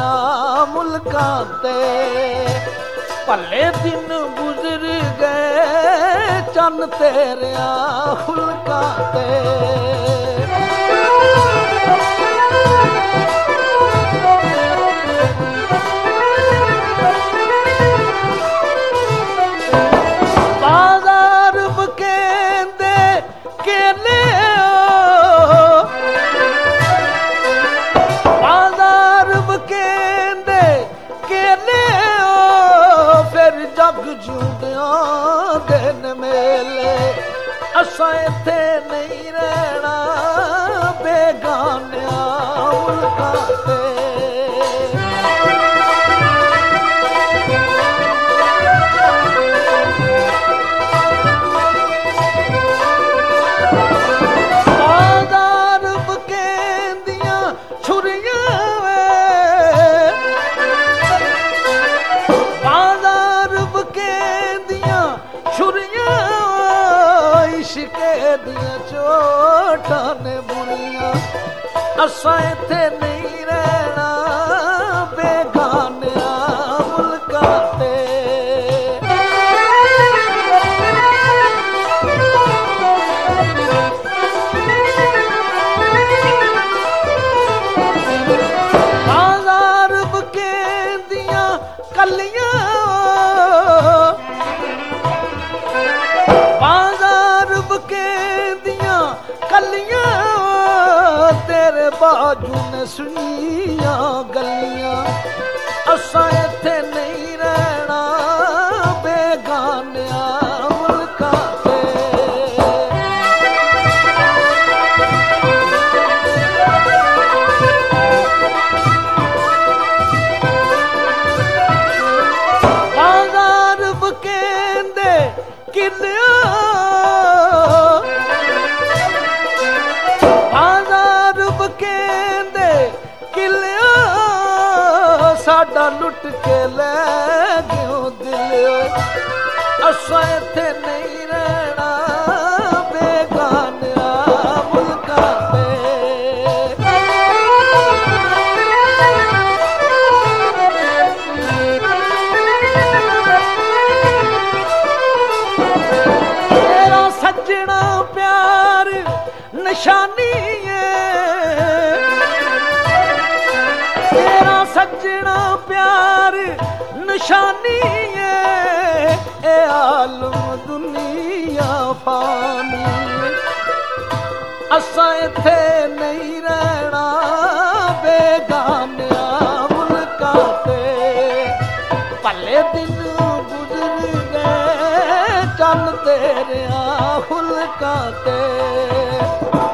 तेरिया मुल्कां ते भले दिन गुजर गए चन्न तेरिया मुल्कां ते बाजार बकेंदे केले जग जिउंदियां दिन मेले असां इत्थे नहीं रहना बेगानिया मुल्कां ते बाजार बकेंदियां छुरियां इश्के दियां चोटां ने बुरियां असां इत्थे नहीं रहना बेगानिया मुल्कां ते बाजार बकेंदियां कलियां कलियां तेरे बाजू ने सुनिया गलियां असां इत्थे नहीं रहना बेगानिया मुल्कां ते बाजार बकेंदे किलियां साडा लुट के ले गयो दिल असां इत्थे नहीं रहना बेगानिया मुल्कां ते तेरा सज्जना प्यार निशानी तेरा सज्जना प्यार निशानी ए आलम दुनिया फानी असां इत्थे नहीं रहना बेगानिया मुल्कां ते भले दिन गुजर गए चन्न तेरिया मुल्कां ते